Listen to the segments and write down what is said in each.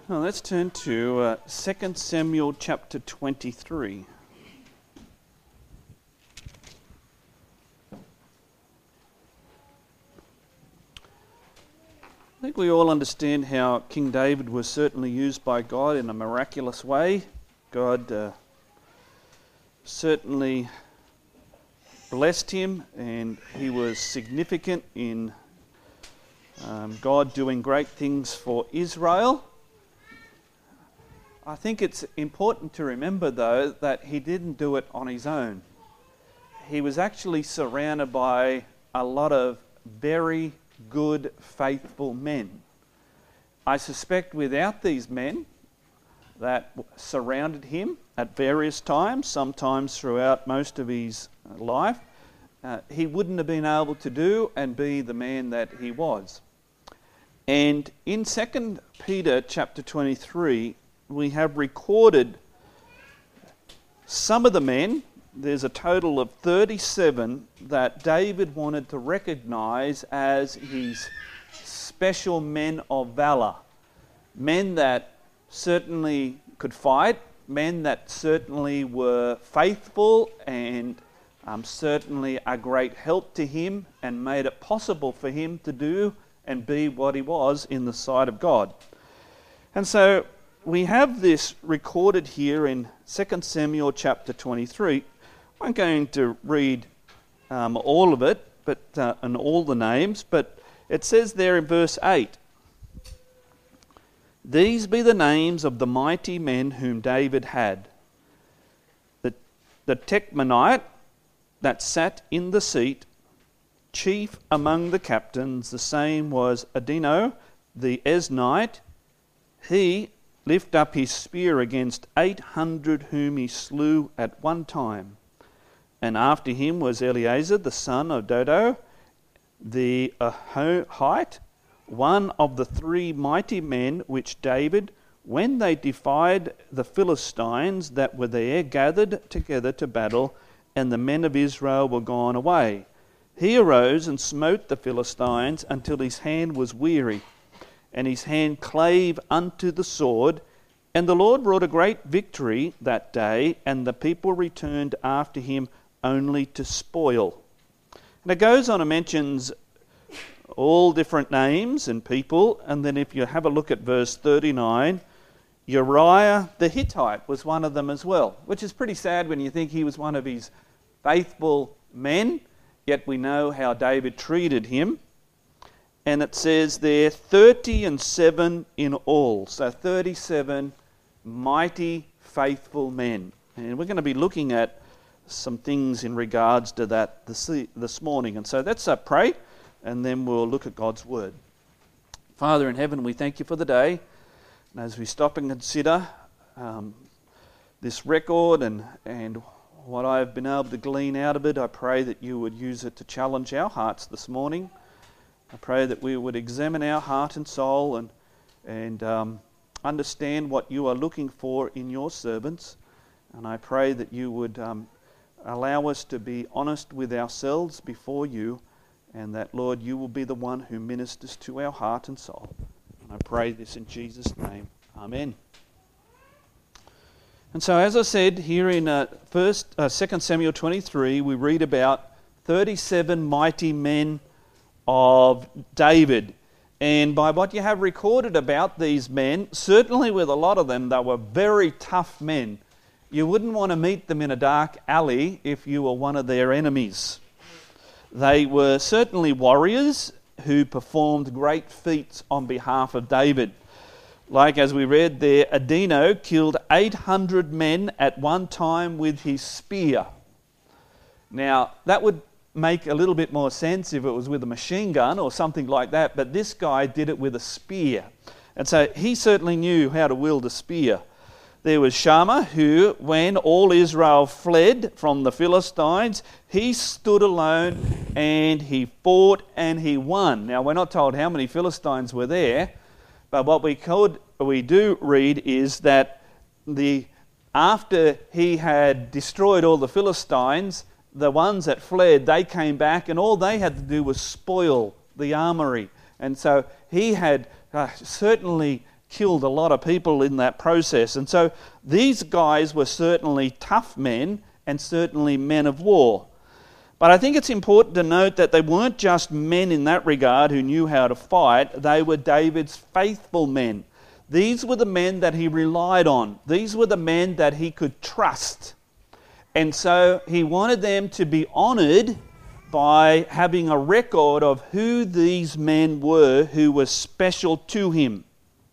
Well, let's turn to 2 Samuel chapter 23. I think we all understand how King David was certainly used by God in a miraculous way. God certainly blessed him, and he was significant in God doing great things for Israel. I think it's important to remember, though, that he didn't do it on his own. He was actually surrounded by a lot of very good, faithful men. I suspect without these men that surrounded him at various times, sometimes throughout most of his life, he wouldn't have been able to do and be the man that he was. And in 2 Peter chapter 23, we have recorded some of the men. There's a total of 37 that David wanted to recognize as his special men of valor. Men that certainly could fight, men that certainly were faithful and certainly a great help to him and made it possible for him to do and be what he was in the sight of God. And so we have this recorded here in 2 Samuel chapter 23. I'm going to read all of it, and all the names, but it says there in verse 8, "These be the names of the mighty men whom David had. The Techmanite that sat in the seat, chief among the captains, the same was Adino the Eznite. He lift up his spear against 800 whom he slew at one time. And after him was Eleazar the son of Dodo, the Ahohite, one of the three mighty men which David, when they defied the Philistines that were there, gathered together to battle, and the men of Israel were gone away. He arose and smote the Philistines until his hand was weary, and his hand clave unto the sword. And the Lord wrought a great victory that day, and the people returned after him only to spoil." And it goes on and mentions all different names and people, and then if you have a look at verse 39, Uriah the Hittite was one of them as well, which is pretty sad when you think he was one of his faithful men, yet we know how David treated him. And it says there 37 in all, so 37 mighty faithful men. And we're going to be looking at some things in regards to that this morning. And so let's pray, and then we'll look at God's word. Father in heaven, we thank you for the day. And as we stop and consider this record and what I've been able to glean out of it, I pray that you would use it to challenge our hearts this morning. I pray that we would examine our heart and soul and understand what you are looking for in your servants. And I pray that you would allow us to be honest with ourselves before you, and that, Lord, you will be the one who ministers to our heart and soul. And I pray this in Jesus' name. Amen. And so, as I said, here in 2 Samuel 23, we read about 37 mighty men of David. And by what you have recorded about these men, certainly with a lot of them, they were very tough men. You wouldn't want to meet them in a dark alley if you were one of their enemies. They were certainly warriors who performed great feats on behalf of David. Like as we read there, Adino killed 800 men at one time with his spear. Now, that would make a little bit more sense if it was with a machine gun or something like that, but this guy did it with a spear. And so he certainly knew how to wield a spear. There was Shammah, who, when all Israel fled from the Philistines, he stood alone and he fought and he won. Now, we're not told how many Philistines were there, but what we do read is that after he had destroyed all the Philistines, the ones that fled, they came back, and all they had to do was spoil the armory. And so he had certainly killed a lot of people in that process. And so these guys were certainly tough men and certainly men of war. But I think it's important to note that they weren't just men in that regard who knew how to fight. They were David's faithful men. These were the men that he relied on. These were the men that he could trust. And so he wanted them to be honoured by having a record of who these men were who were special to him.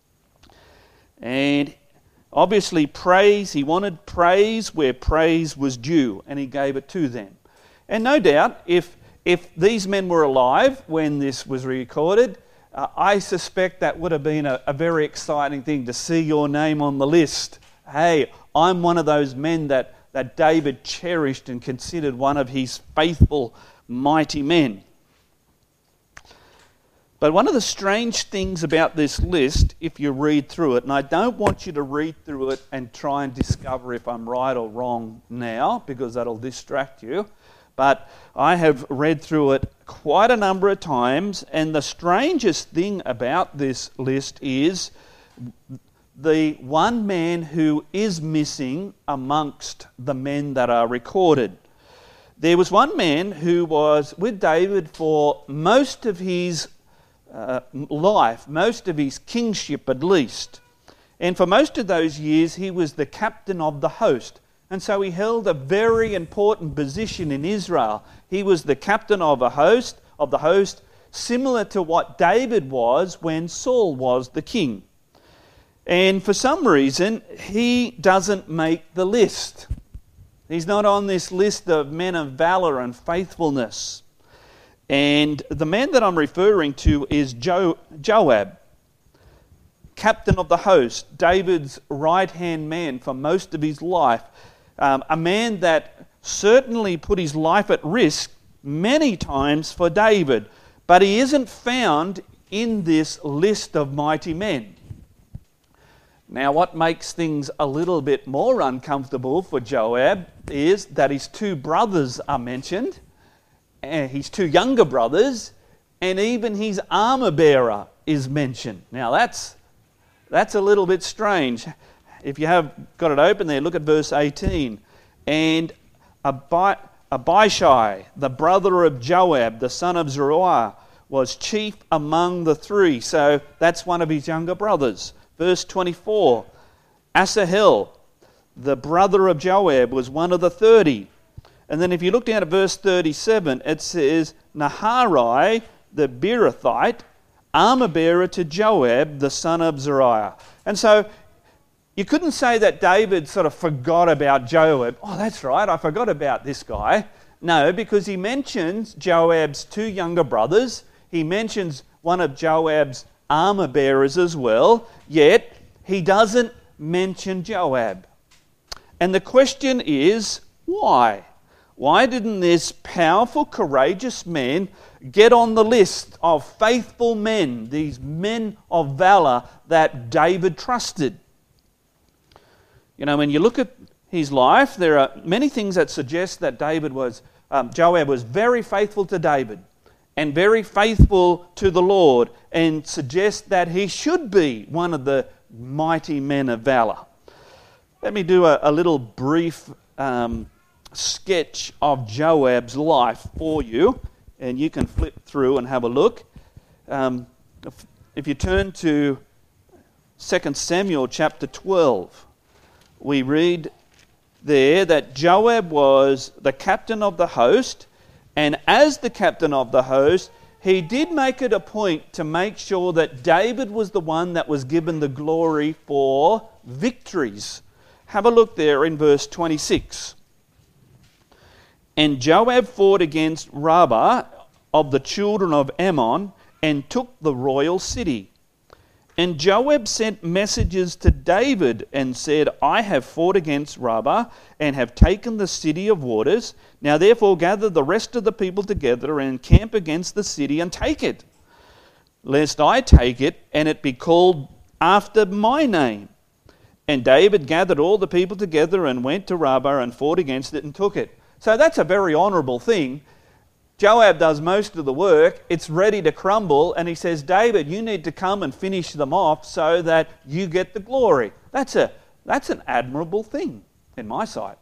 And obviously praise, he wanted praise where praise was due, and he gave it to them. And no doubt, if these men were alive when this was recorded, I suspect that would have been a very exciting thing to see your name on the list. Hey, I'm one of those men that David cherished and considered one of his faithful, mighty men. But one of the strange things about this list, if you read through it, and I don't want you to read through it and try and discover if I'm right or wrong now, because that'll distract you, but I have read through it quite a number of times, and the strangest thing about this list is the one man who is missing amongst the men that are recorded. There was one man who was with David for most of his life, most of his kingship at least. And for most of those years he was the captain of the host. And so he held a very important position in Israel. He was the captain of the host, similar to what David was when Saul was the king. And for some reason, he doesn't make the list. He's not on this list of men of valor and faithfulness. And the man that I'm referring to is Joab, captain of the host, David's right-hand man for most of his life. A man that certainly put his life at risk many times for David, but he isn't found in this list of mighty men. Now, what makes things a little bit more uncomfortable for Joab is that his two brothers are mentioned, his two younger brothers, and even his armor bearer is mentioned. Now, that's a little bit strange. If you have got it open there, look at verse 18. And Abishai, the brother of Joab, the son of Zeruiah, was chief among the three. So that's one of his younger brothers. Verse 24, Asahel, the brother of Joab, was one of the 30. And then if you look down at verse 37, it says, Naharai, the Beerothite, armor bearer to Joab, the son of Zeruiah. And so you couldn't say that David sort of forgot about Joab. Oh, that's right, I forgot about this guy. No, because he mentions Joab's two younger brothers. He mentions one of Joab's armor bearers as well, yet he doesn't mention Joab. And the question is, why? Why didn't this powerful, courageous man get on the list of faithful men, these men of valor that David trusted? You know, when you look at his life, there are many things that suggest that Joab was very faithful to David and very faithful to the Lord, and suggest that he should be one of the mighty men of valor. Let me do a little brief sketch of Joab's life for you, and you can flip through and have a look. If you turn to 2 Samuel chapter 12, we read there that Joab was the captain of the host, and as the captain of the host, he did make it a point to make sure that David was the one that was given the glory for victories. Have a look there in verse 26. And Joab fought against Rabbah of the children of Ammon and took the royal city. And Joab sent messages to David and said, I have fought against Rabbah and have taken the city of waters. Now therefore gather the rest of the people together and camp against the city and take it, lest I take it and it be called after my name. And David gathered all the people together and went to Rabbah and fought against it and took it. So that's a very honourable thing. Joab does most of the work. It's ready to crumble, and he says, David, you need to come and finish them off so that you get the glory. That's an admirable thing in my sight.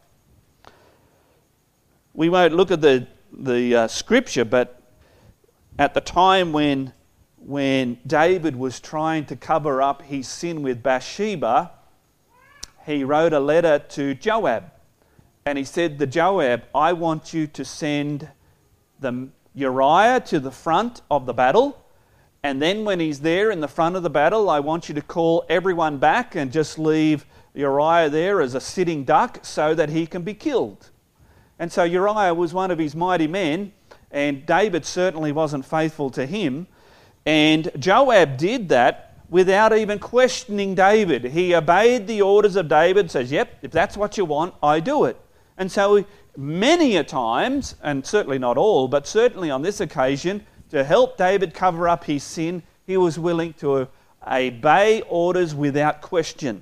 We won't look at the scripture, but at the time when David was trying to cover up his sin with Bathsheba, he wrote a letter to Joab. And he said to Joab, I want you to send Uriah to the front of the battle. And then when he's there in the front of the battle, I want you to call everyone back and just leave Uriah there as a sitting duck so that he can be killed. And so Uriah was one of his mighty men, and David certainly wasn't faithful to him. And Joab did that without even questioning David. He obeyed the orders of David, says, yep, if that's what you want, I do it. And so many a times, and certainly not all, but certainly on this occasion, to help David cover up his sin, he was willing to obey orders without question.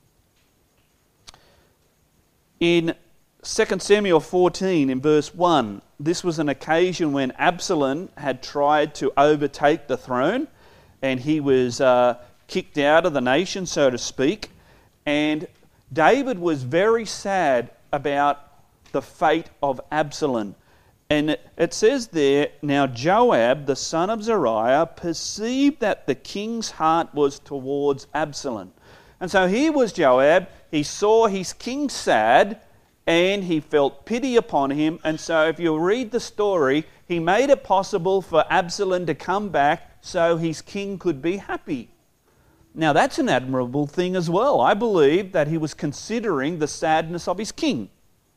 In 2 Samuel 14 in verse 1, this was an occasion when Absalom had tried to overtake the throne, and he was kicked out of the nation, so to speak. And David was very sad about the fate of Absalom. And it says there, now Joab, the son of Zeruiah, perceived that the king's heart was towards Absalom. And so here was Joab, he saw his king sad, and he felt pity upon him. And so if you read the story, he made it possible for Absalom to come back so his king could be happy. Now that's an admirable thing as well. I believe that he was considering the sadness of his king.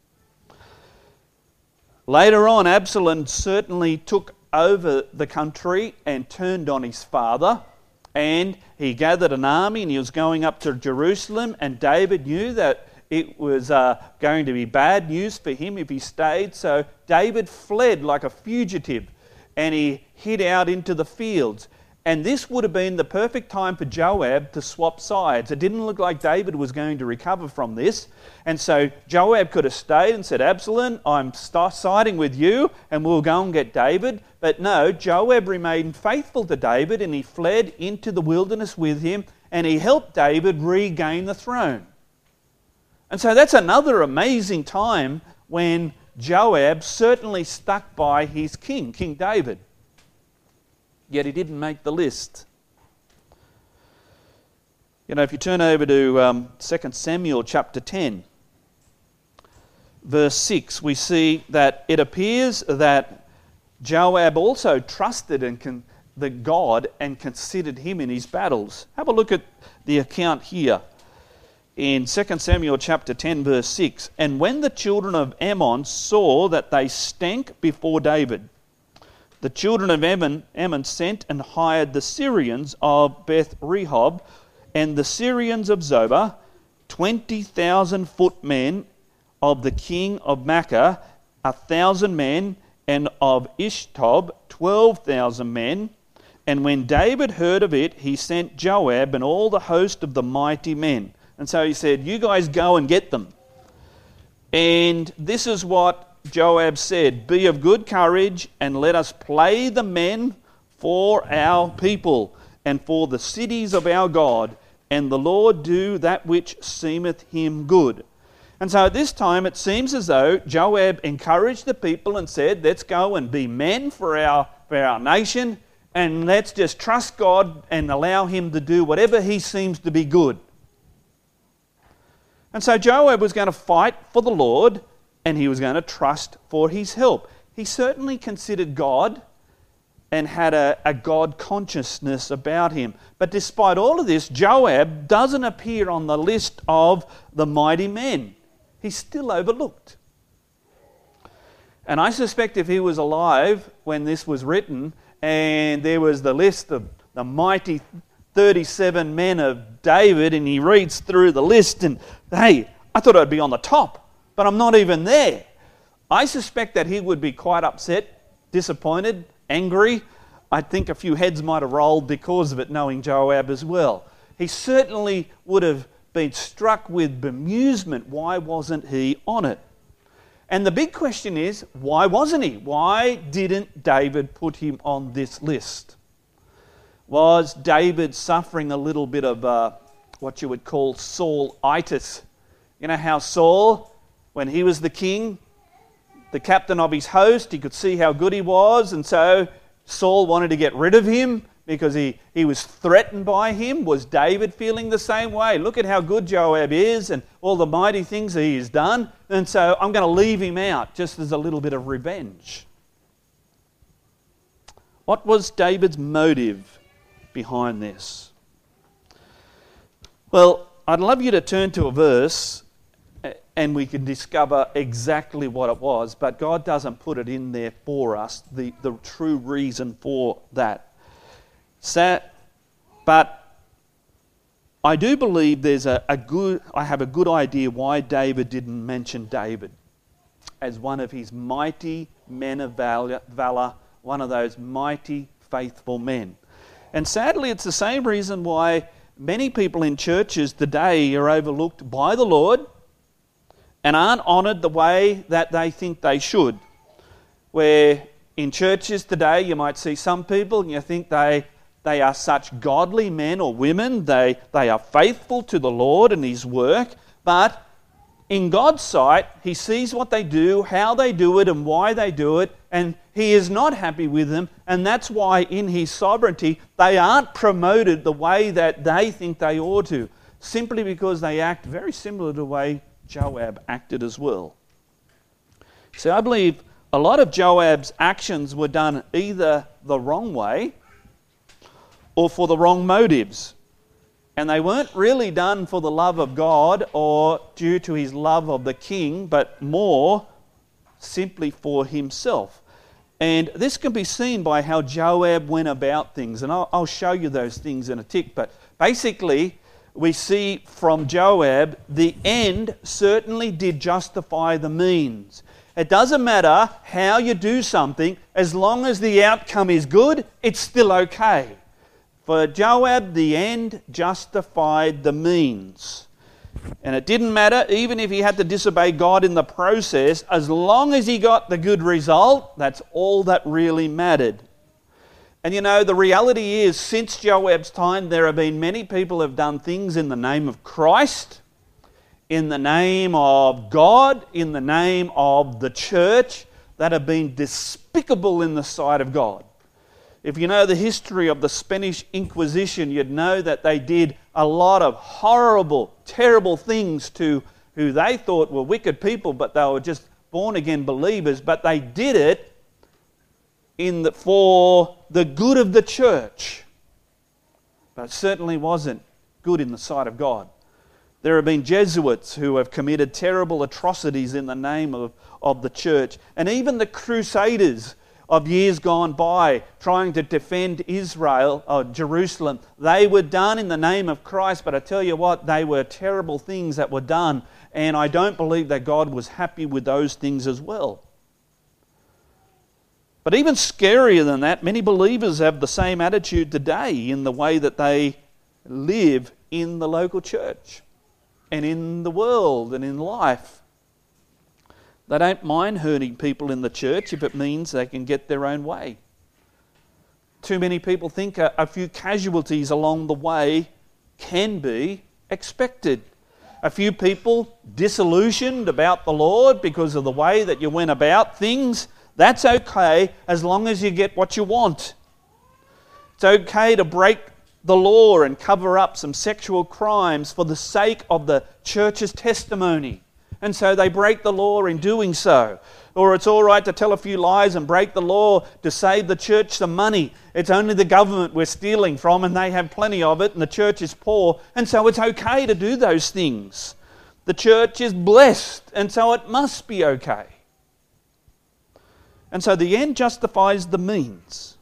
Later on, Absalom certainly took over the country and turned on his father, and he gathered an army and he was going up to Jerusalem, and David knew that it was going to be bad news for him if he stayed, so David fled like a fugitive and he hid out into the fields. And this would have been the perfect time for Joab to swap sides. It didn't look like David was going to recover from this. And so Joab could have stayed and said, Absalom, I'm siding with you and we'll go and get David. But no, Joab remained faithful to David and he fled into the wilderness with him and he helped David regain the throne. And so that's another amazing time when Joab certainly stuck by his king, King David. Yet he didn't make the list. You know, if you turn over to 2 Samuel chapter 10, verse 6, we see that it appears that Joab also trusted the God and considered him in his battles. Have a look at the account here in 2 Samuel chapter 10, verse 6. And when the children of Ammon saw that they stank before David, the children of Ammon sent and hired the Syrians of Beth Rehob and the Syrians of Zobah, 20,000 footmen of the king of Makkah, 1,000 men, and of Ishtob, 12,000 men. And when David heard of it, he sent Joab and all the host of the mighty men. And so he said, you guys go and get them. And this is what Joab said, be of good courage and let us play the men for our people and for the cities of our God, and the Lord do that which seemeth him good. And so at this time it seems as though Joab encouraged the people and said, let's go and be men for our nation, and let's just trust God and allow him to do whatever he seems to be good. And so Joab was going to fight for the Lord, and he was going to trust for his help. He certainly considered God and had a God consciousness about him. But despite all of this, Joab doesn't appear on the list of the mighty men. He's still overlooked. And I suspect if he was alive when this was written and there was the list of the mighty 37 men of David and he reads through the list and, hey, I thought I'd be on the top. But I'm not even there. I suspect that he would be quite upset, disappointed, angry. I think a few heads might have rolled because of it, knowing Joab as well. He certainly would have been struck with bemusement. Why wasn't he on it? And the big question is, why wasn't he? Why didn't David put him on this list? Was David suffering a little bit of what you would call Saul-itis? You know how Saul, when he was the king, the captain of his host, he could see how good he was, and so Saul wanted to get rid of him because he was threatened by him. Was David feeling the same way? Look at how good Joab is and all the mighty things he has done, and so I'm going to leave him out just as a little bit of revenge. What was David's motive behind this? Well, I'd love you to turn to a verse and we can discover exactly what it was, but God doesn't put it in there for us, the true reason for that. But I do believe I have a good idea why David didn't mention David as one of his mighty men of valor, one of those mighty faithful men. And sadly, it's the same reason why many people in churches today are overlooked by the Lord and aren't honoured the way that they think they should. Where in churches today you might see some people and you think they are such godly men or women, they are faithful to the Lord and His work, but in God's sight, He sees what they do, how they do it and why they do it, and He is not happy with them, and that's why in His sovereignty they aren't promoted the way that they think they ought to, simply because they act very similar to the way Joab acted as well. So I believe a lot of Joab's actions were done either the wrong way or for the wrong motives. And they weren't really done for the love of God or due to his love of the king, but more simply for himself. And this can be seen by how Joab went about things. And I'll show you those things in a tick. But basically, we see from Joab, the end certainly did justify the means. It doesn't matter how you do something, as long as the outcome is good, it's still okay. For Joab, the end justified the means. And it didn't matter, even if he had to disobey God in the process, as long as he got the good result, that's all that really mattered. And you know, the reality is, since Joab's time, there have been many people who have done things in the name of Christ, in the name of God, in the name of the church, that have been despicable in the sight of God. If you know the history of the Spanish Inquisition, you'd know that they did a lot of horrible, terrible things to who they thought were wicked people, but they were just born-again believers, but they did it for the good of the church. But it certainly wasn't good in the sight of God. There have been Jesuits who have committed terrible atrocities in the name of the church. And even the Crusaders of years gone by, trying to defend Israel, or Jerusalem, they were done in the name of Christ, but I tell you what, they were terrible things that were done, and I don't believe that God was happy with those things as well. But even scarier than that, many believers have the same attitude today in the way that they live in the local church and in the world and in life. They don't mind hurting people in the church if it means they can get their own way. Too many people think a few casualties along the way can be expected. A few people disillusioned about the Lord because of the way that you went about things, that's okay as long as you get what you want. It's okay to break the law and cover up some sexual crimes for the sake of the church's testimony. And so they break the law in doing so. Or it's all right to tell a few lies and break the law to save the church some money. It's only the government we're stealing from and they have plenty of it and the church is poor. And so it's okay to do those things. The church is blessed and so it must be okay. And so the end justifies the means.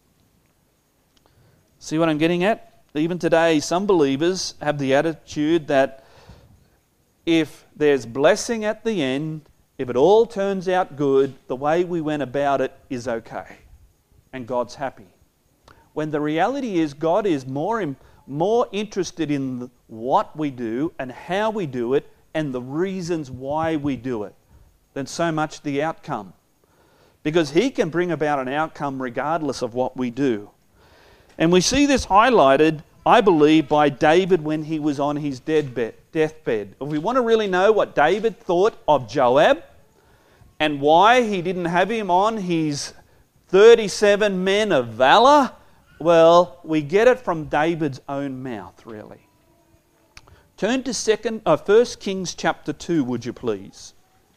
See what I'm getting at? Even today, some believers have the attitude that if there's blessing at the end, if it all turns out good, the way we went about it is okay. And God's happy. When the reality is God is more interested in what we do and how we do it and the reasons why we do it than so much the outcome. Because he can bring about an outcome regardless of what we do. And we see this highlighted, I believe, by David when he was on his deathbed. If we want to really know what David thought of Joab and why he didn't have him on his 37 men of valor, well, we get it from David's own mouth, really. Turn to 1 Kings chapter 2, would you please?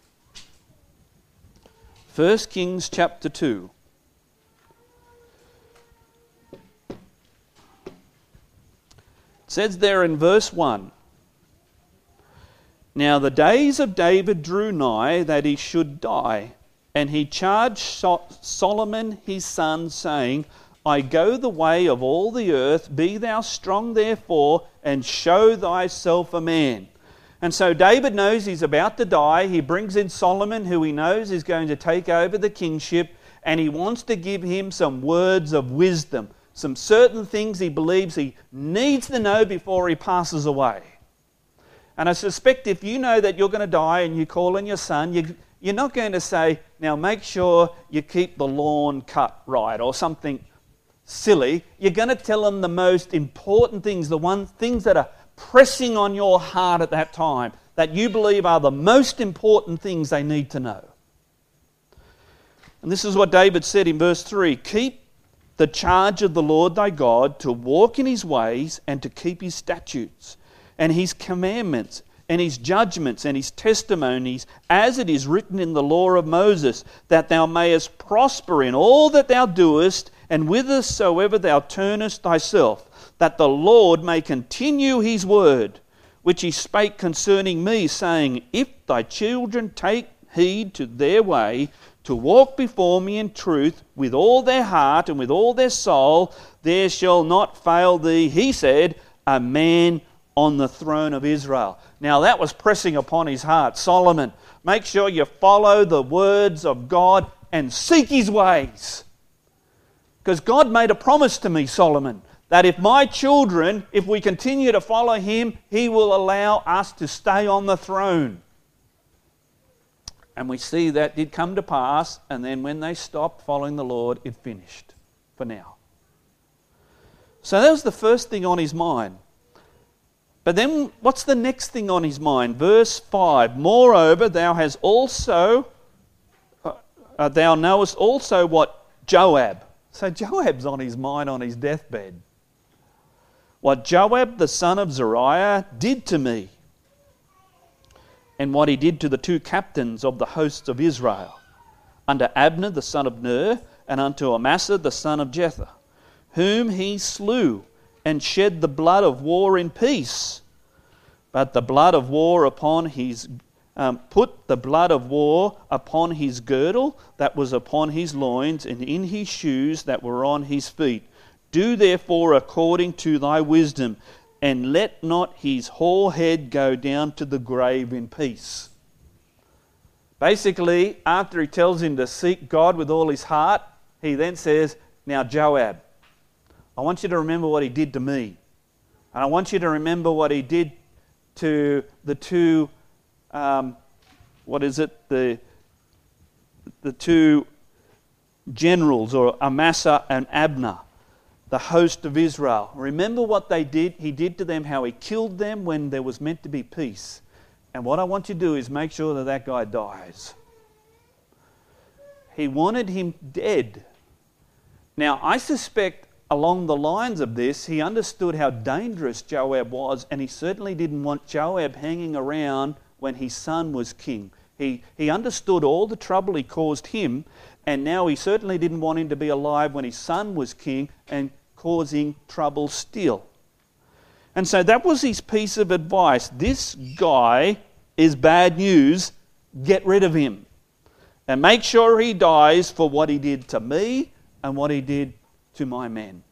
1 Kings chapter 2. It says there in verse 1, "Now the days of David drew nigh that he should die, and he charged Solomon his son, saying, I go the way of all the earth, be thou strong therefore, and show thyself a man." And so David knows he's about to die. He brings in Solomon, who he knows is going to take over the kingship, and he wants to give him some words of wisdom, some certain things he believes he needs to know before he passes away. And I suspect if you know that you're going to die and you call in your son, you're not going to say, now make sure you keep the lawn cut right or something silly. You're going to tell him the most important things, things that are pressing on your heart at that time, that you believe are the most important things they need to know. And this is what David said in verse 3, "Keep the charge of the Lord thy God, to walk in his ways and to keep his statutes and his commandments and his judgments and his testimonies, as it is written in the law of Moses, that thou mayest prosper in all that thou doest, and whithersoever thou turnest thyself, that the Lord may continue his word, which he spake concerning me, saying, If thy children take heed to their way, to walk before me in truth with all their heart and with all their soul, there shall not fail thee," he said, "a man on the throne of Israel." Now that was pressing upon his heart. Solomon, make sure you follow the words of God and seek his ways. Because God made a promise to me, Solomon, that if my children, if we continue to follow him, he will allow us to stay on the throne. And we see that did come to pass, and then when they stopped following the Lord, it finished for now. So that was the first thing on his mind. But then what's the next thing on his mind? Verse 5, "Moreover, thou knowest also what Joab." So Joab's on his mind on his deathbed. "What Joab the son of Zeruiah did to me, and what he did to the two captains of the hosts of Israel, unto Abner the son of Ner, and unto Amasa the son of Jether, whom he slew, and shed the blood of war in peace. But the blood of war upon his put the blood of war upon his girdle that was upon his loins, and in his shoes that were on his feet. Do therefore according to thy wisdom, and let not his hoar head go down to the grave in peace." Basically, after he tells him to seek God with all his heart, he then says, "Now Joab, I want you to remember what he did to me. And I want you to remember what he did to the two, the two generals, or Amasa and Abner, the host of Israel. Remember what they did. He did to them, how he killed them when there was meant to be peace. And what I want you to do is make sure that that guy dies." He wanted him dead. Now, I suspect along the lines of this, he understood how dangerous Joab was, and he certainly didn't want Joab hanging around when his son was king. He understood all the trouble he caused him, and now he certainly didn't want him to be alive when his son was king and causing trouble still. And so that was his piece of advice. This guy is bad news. Get rid of him. And make sure he dies for what he did to me and what he did to my men.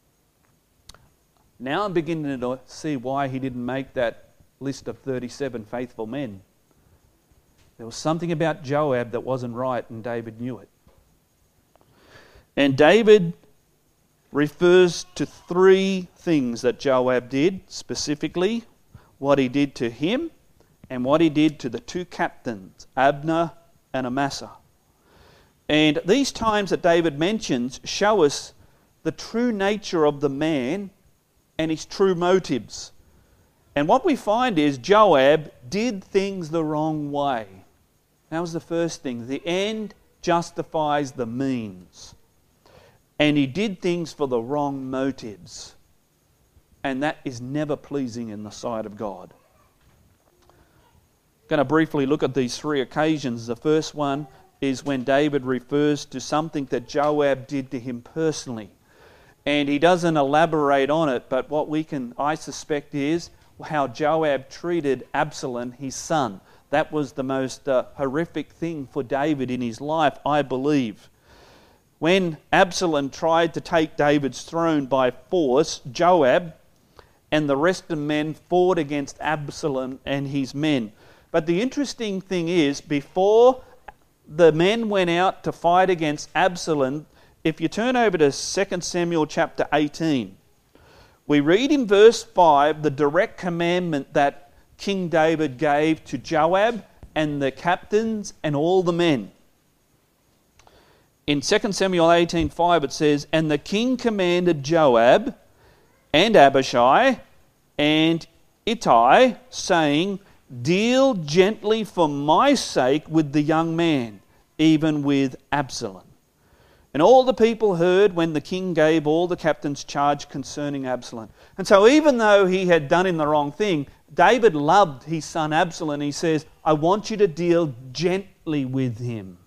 Now I'm beginning to see why he didn't make that list of 37 faithful men. There was something about Joab that wasn't right, and David knew it. And David refers to three things that Joab did, specifically what he did to him and what he did to the two captains, Abner and Amasa. And these times that David mentions show us the true nature of the man and his true motives. And what we find is Joab did things the wrong way. That was the first thing. The end justifies the means. And he did things for the wrong motives. And that is never pleasing in the sight of God. I'm going to briefly look at these three occasions. The first one is when David refers to something that Joab did to him personally. And he doesn't elaborate on it, but what I suspect is how Joab treated Absalom, his son. That was the most horrific thing for David in his life, I believe. When Absalom tried to take David's throne by force, Joab and the rest of the men fought against Absalom and his men. But the interesting thing is, before the men went out to fight against Absalom, if you turn over to 2 Samuel chapter 18, we read in verse 5 the direct commandment that King David gave to Joab and the captains and all the men. In 2 Samuel 18:5 it says, "And the king commanded Joab and Abishai and Ittai, saying, Deal gently for my sake with the young man, even with Absalom. And all the people heard when the king gave all the captains charge concerning Absalom." And so even though he had done him the wrong thing, David loved his son Absalom. He says, "I want you to deal gently with him."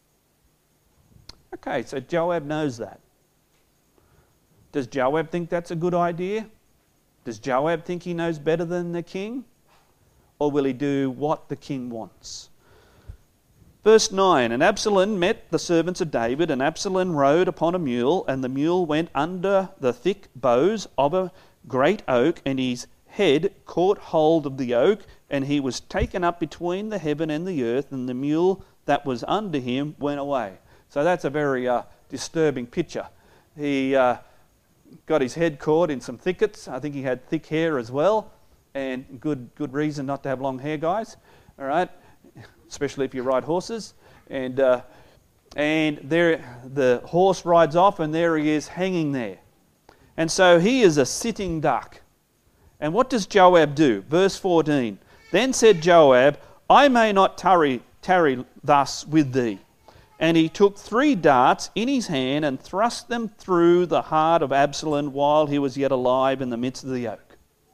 Okay, so Joab knows that. Does Joab think that's a good idea? Does Joab think he knows better than the king? Or will he do what the king wants? Verse 9, "And Absalom met the servants of David, and Absalom rode upon a mule, and the mule went under the thick boughs of a great oak, and his head caught hold of the oak, and he was taken up between the heaven and the earth, and the mule that was under him went away." So that's a very disturbing picture. He got his head caught in some thickets. I think he had thick hair as well, and good reason not to have long hair, guys. All right, especially if you ride horses. And there the horse rides off, and there he is hanging there. And so he is a sitting duck. And what does Joab do? Verse 14, "Then said Joab, I may not tarry thus with thee. And he took 3 darts in his hand and thrust them through the heart of Absalom while he was yet alive in the midst of the oak."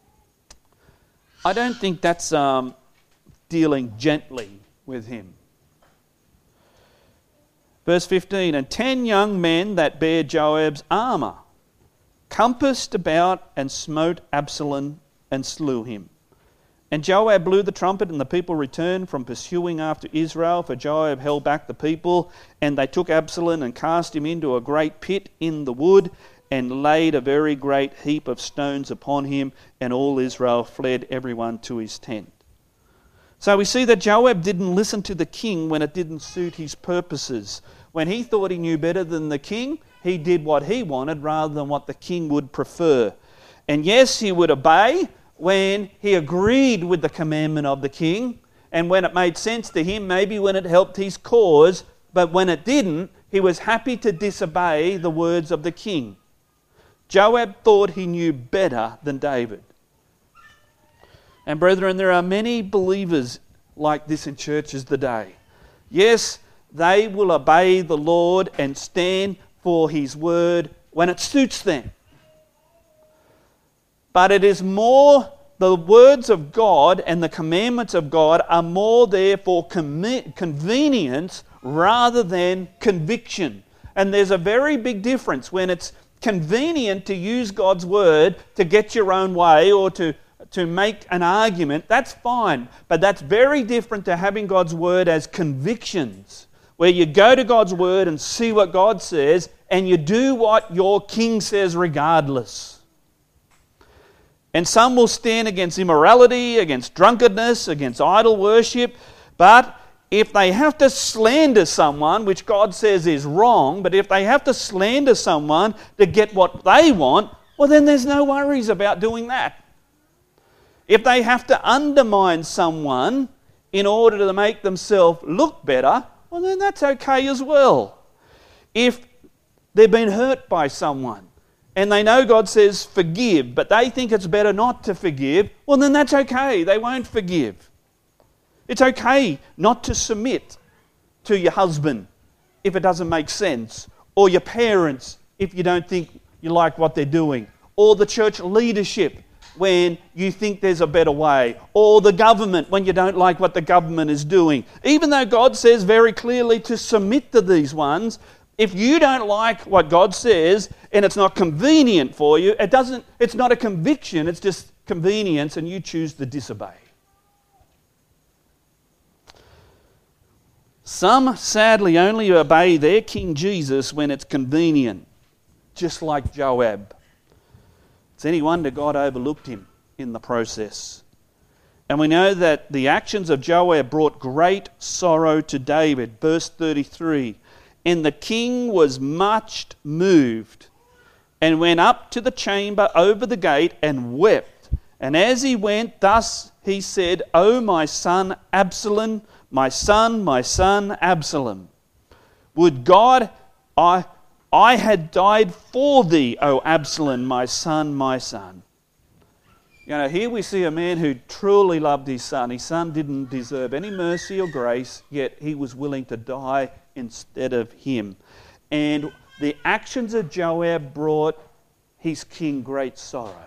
I don't think that's dealing gently with him. Verse 15, "And 10 young men that bare Joab's armour compassed about and smote Absalom and slew him. And Joab blew the trumpet, and the people returned from pursuing after Israel, for Joab held back the people. And they took Absalom and cast him into a great pit in the wood, and laid a very great heap of stones upon him, and all Israel fled everyone to his tent." So we see that Joab didn't listen to the king when it didn't suit his purposes. When he thought he knew better than the king, he did what he wanted rather than what the king would prefer. And yes, he would obey when he agreed with the commandment of the king, and when it made sense to him, maybe when it helped his cause, but when it didn't, he was happy to disobey the words of the king. Joab thought he knew better than David. And brethren, there are many believers like this in churches today. Yes, they will obey the Lord and stand for his word when it suits them. But it is more, the words of God and the commandments of God are more there for convenience rather than conviction. And there's a very big difference when it's convenient to use God's word to get your own way or to make an argument. That's fine. But that's very different to having God's word as convictions, where you go to God's word and see what God says and you do what your king says regardless. And some will stand against immorality, against drunkenness, against idol worship. But if they have to slander someone, which God says is wrong, but if they have to slander someone to get what they want, well, then there's no worries about doing that. If they have to undermine someone in order to make themselves look better, well, then that's okay as well. If they've been hurt by someone and they know God says forgive, but they think it's better not to forgive, well, then that's okay. They won't forgive. It's okay not to submit to your husband if it doesn't make sense, or your parents if you don't think you like what they're doing, or the church leadership when you think there's a better way, or the government when you don't like what the government is doing. Even though God says very clearly to submit to these ones, if you don't like what God says and it's not convenient for you, it's not a conviction, it's just convenience, and you choose to disobey. Some sadly only obey their King Jesus when it's convenient, just like Joab. It's any wonder God overlooked him in the process. And we know that the actions of Joab brought great sorrow to David. Verse 33, and the king was much moved and went up to the chamber over the gate and wept. And as he went, thus he said, O my son Absalom, my son Absalom, would God I had died for thee, O Absalom, my son, my son. You know, here we see a man who truly loved his son. His son didn't deserve any mercy or grace, yet he was willing to die instead of him. And the actions of Joab brought his king great sorrow.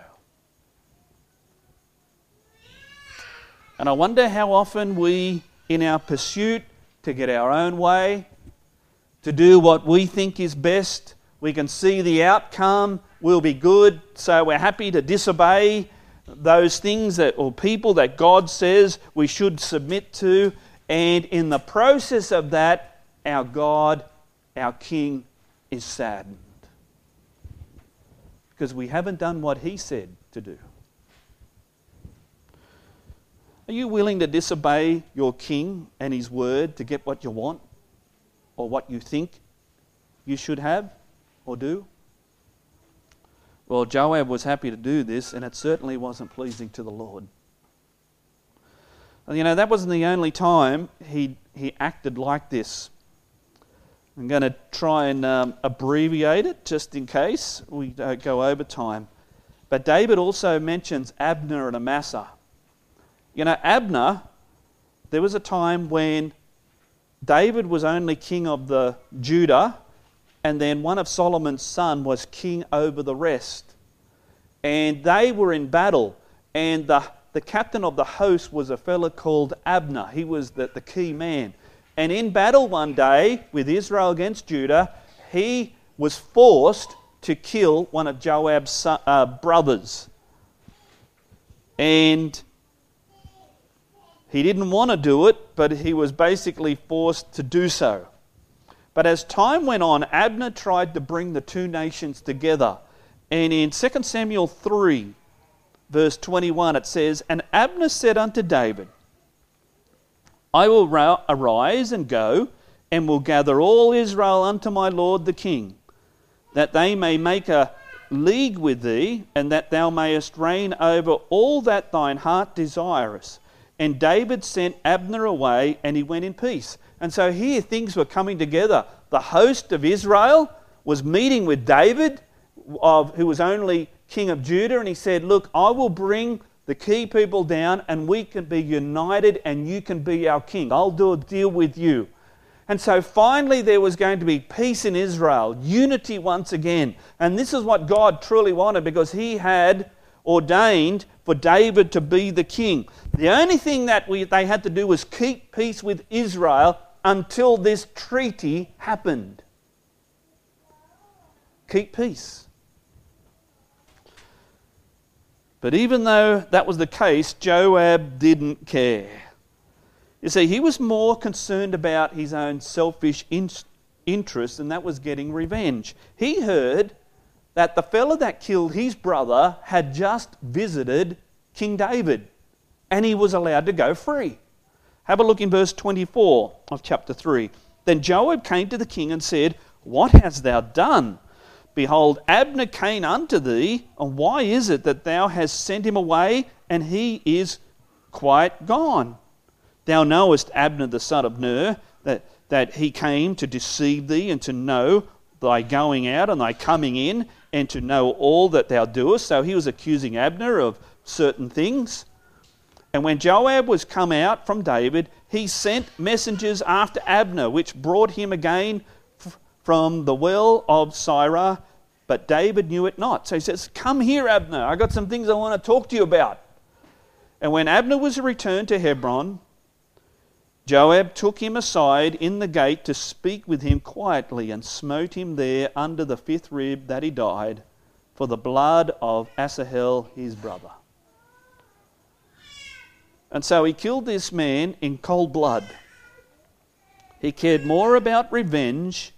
And I wonder how often we, in our pursuit to get our own way, to do what we think is best, we can see the outcome will be good, so we're happy to disobey those things or people that God says we should submit to, and in the process of that, our God, our King, is saddened because we haven't done what He said to do. Are you willing to disobey your King and His word to get what you want or what you think you should have or do? Well, Joab was happy to do this, and it certainly wasn't pleasing to the Lord. And you know, that wasn't the only time he acted like this. I'm going to try and abbreviate it just in case we don't go over time. But David also mentions Abner and Amasa. You know, Abner, there was a time when David was only king of the Judah, and then one of Solomon's sons was king over the rest. And they were in battle, and the captain of the host was a fellow called Abner. He was the key man. And in battle one day with Israel against Judah, he was forced to kill one of Joab's brothers. And he didn't want to do it, but he was basically forced to do so. But as time went on, Abner tried to bring the two nations together. And in 2 Samuel 3, verse 21, it says, And Abner said unto David, I will arise and go, and will gather all Israel unto my lord the king, that they may make a league with thee, and that thou mayest reign over all that thine heart desireth. And David sent Abner away, and he went in peace. And so here things were coming together. The host of Israel was meeting with David, who was only king of Judah, and he said, Look, I will bring the key people down, and we can be united, and you can be our king. I'll do a deal with you. And so finally there was going to be peace in Israel, unity once again. And this is what God truly wanted, because He had ordained for David to be the king. The only thing that they had to do was keep peace with Israel until this treaty happened. Keep peace. But even though that was the case, Joab didn't care. You see, he was more concerned about his own selfish interest, and that was getting revenge. He heard that the fellow that killed his brother had just visited King David, and he was allowed to go free. Have a look in verse 24 of chapter 3. Then Joab came to the king and said, What hast thou done? Behold, Abner came unto thee, and why is it that thou hast sent him away, and he is quite gone? Thou knowest Abner the son of Ner, that that he came to deceive thee and to know thy going out and thy coming in and to know all that thou doest. So he was accusing Abner of certain things. And when Joab was come out from David, he sent messengers after Abner, which brought him again from the well of Sirah, but David knew it not. So he says, come here, Abner, I got some things I want to talk to you about. And when Abner was returned to Hebron, Joab took him aside in the gate to speak with him quietly and smote him there under the fifth rib that he died for the blood of Asahel his brother. And so he killed this man in cold blood. He cared more about revenge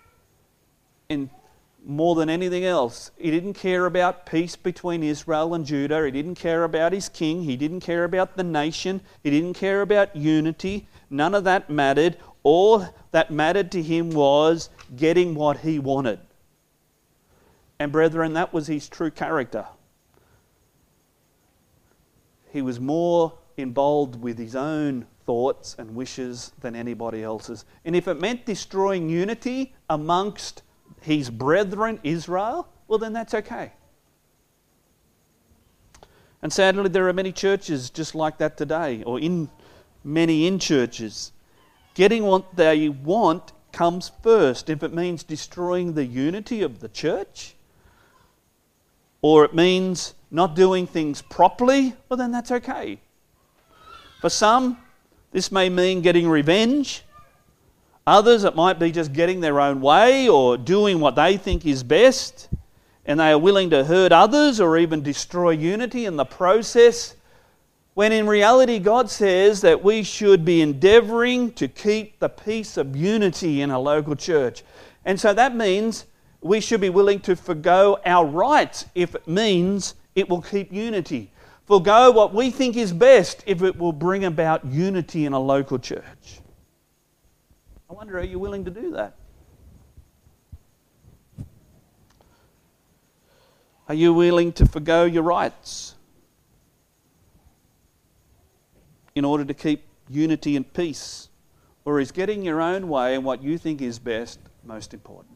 more than anything else. He didn't care about peace between Israel and Judah. He didn't care about his king. He didn't care about the nation. He didn't care about unity. None of that mattered. All that mattered to him was getting what he wanted. And brethren, that was his true character. He was more involved with his own thoughts and wishes than anybody else's. And if it meant destroying unity amongst his brethren Israel, well then that's okay. And sadly there are many churches just like that today, or many in churches. Getting what they want comes first. If it means destroying the unity of the church, or it means not doing things properly, well then that's okay. For some, this may mean getting revenge. Others, it might be just getting their own way or doing what they think is best, and they are willing to hurt others or even destroy unity in the process, when in reality God says that we should be endeavouring to keep the peace of unity in a local church. And so that means we should be willing to forgo our rights if it means it will keep unity. Forgo what we think is best if it will bring about unity in a local church. I wonder, are you willing to do that? Are you willing to forgo your rights in order to keep unity and peace? Or is getting your own way and what you think is best most important?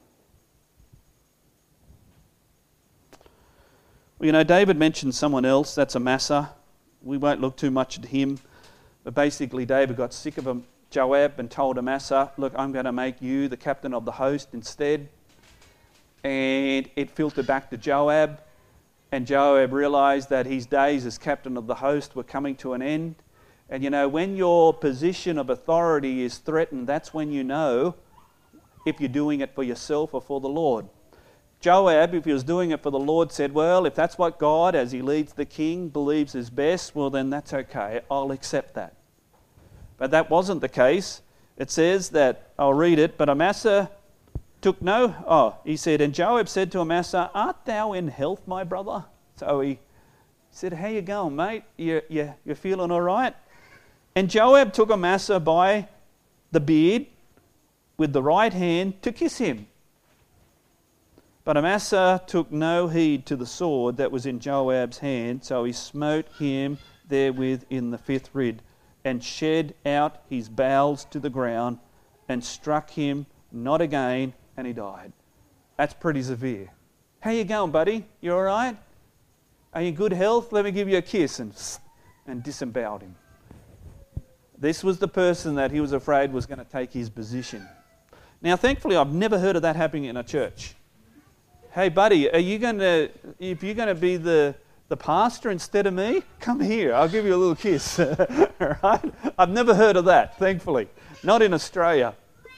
Well, you know, David mentioned someone else, that's Amasa. We won't look too much at him. But basically David got sick of Joab and told Amasa, look, I'm going to make you the captain of the host instead. And it filtered back to Joab. And Joab realised that his days as captain of the host were coming to an end. And you know, when your position of authority is threatened, that's when you know if you're doing it for yourself or for the Lord. Joab, if he was doing it for the Lord, said, well, if that's what God, as he leads the king, believes is best, well then that's okay, I'll accept that. But that wasn't the case. It says that, I'll read it, but Amasa he said, and Joab said to Amasa, art thou in health, my brother? So he said, how you going, mate? You're feeling all right? And Joab took Amasa by the beard with the right hand to kiss him. But Amasa took no heed to the sword that was in Joab's hand, so he smote him therewith in the fifth rib, and shed out his bowels to the ground, and struck him not again, and he died. That's pretty severe. How you going, buddy? You all right? Are you in good health? Let me give you a kiss, and disemboweled him. This was the person that he was afraid was going to take his position. Now, thankfully, I've never heard of that happening in a church. Hey, buddy, if you're going to be the pastor instead of me, come here. I'll give you a little kiss. All right? I've never heard of that, thankfully. Not in Australia.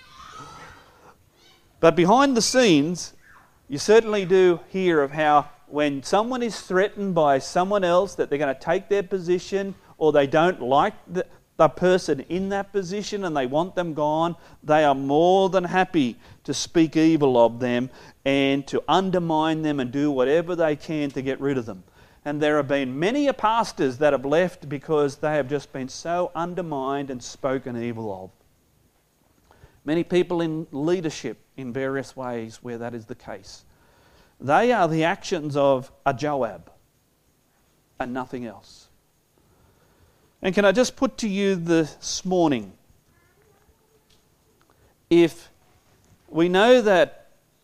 But behind the scenes, you certainly do hear of how when someone is threatened by someone else that they're going to take their position, or they don't like the person in that position and they want them gone, they are more than happy to speak evil of them and to undermine them and do whatever they can to get rid of them. And there have been many pastors that have left because they have just been so undermined and spoken evil of. Many people in leadership in various ways where that is the case. They are the actions of a Joab and nothing else. And can I just put to you this morning, if we know that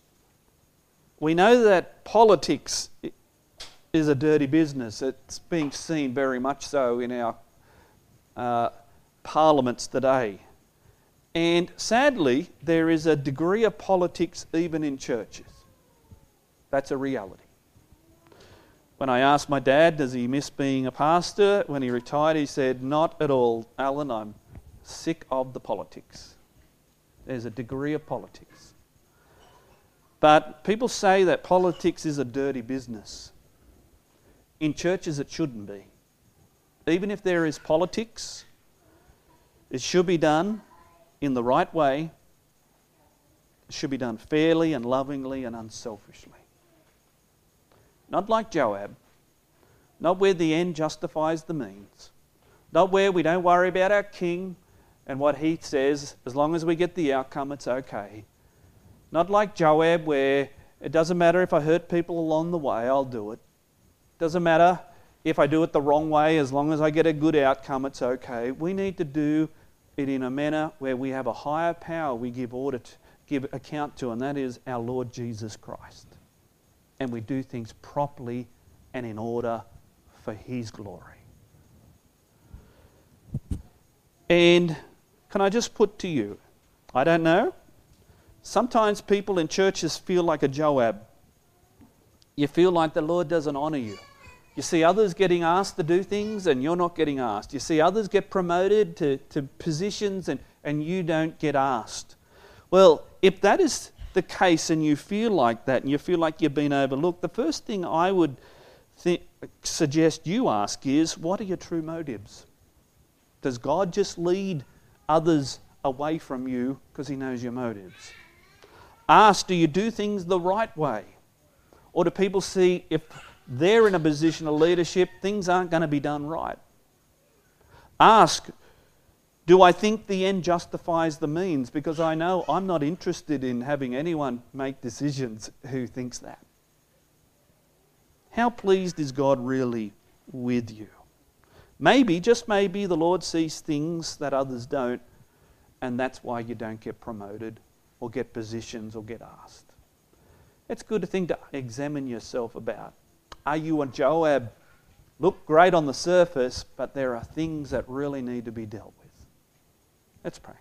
politics is a dirty business, it's being seen very much so in our parliaments today. And sadly, there is a degree of politics even in churches. That's a reality. When I asked my dad, does he miss being a pastor? When he retired, he said, not at all, Alan, I'm sick of the politics. There's a degree of politics. But people say that politics is a dirty business. In churches, it shouldn't be. Even if there is politics, it should be done in the right way. It should be done fairly and lovingly and unselfishly. Not like Joab. Not where the end justifies the means. Not where we don't worry about our king and what he says. As long as we get the outcome, it's okay. Not like Joab, where it doesn't matter if I hurt people along the way, I'll do it. Doesn't matter if I do it the wrong way, as long as I get a good outcome, it's okay. We need to do it in a manner where we have a higher power we give account to, and that is our Lord Jesus Christ. And we do things properly and in order for His glory. And can I just put to you, I don't know, sometimes people in churches feel like a Joab. You feel like the Lord doesn't honour you. You see others getting asked to do things and you're not getting asked. You see others get promoted to positions and you don't get asked. Well, if that is the case and you feel like that and you feel like you've been overlooked, the first thing I would suggest you ask is, what are your true motives? Does God just lead others away from you because He knows your motives? Ask, do you do things the right way? Or do people see if they're in a position of leadership, things aren't going to be done right? Ask, do I think the end justifies the means? Because I know I'm not interested in having anyone make decisions who thinks that. How pleased is God really with you? Maybe, just maybe, the Lord sees things that others don't, and that's why you don't get promoted or get positions or get asked. It's a good thing to examine yourself about. Are you a Joab? Look great on the surface, but there are things that really need to be dealt with. Let's pray.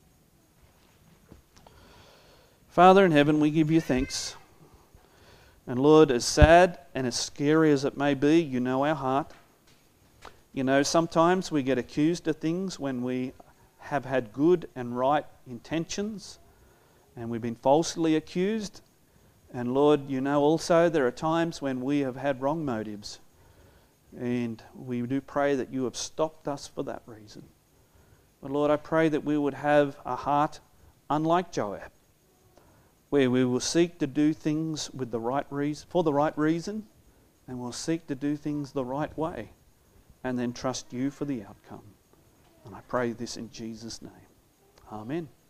Father in heaven, we give you thanks. And Lord, as sad and as scary as it may be, you know our heart. You know, sometimes we get accused of things when we have had good and right intentions and we've been falsely accused. And Lord, you know also there are times when we have had wrong motives. And we do pray that you have stopped us for that reason. But Lord, I pray that we would have a heart unlike Joab, where we will seek to do things with the right reason, for the right reason, and we'll seek to do things the right way, and then trust you for the outcome. And I pray this in Jesus' name. Amen.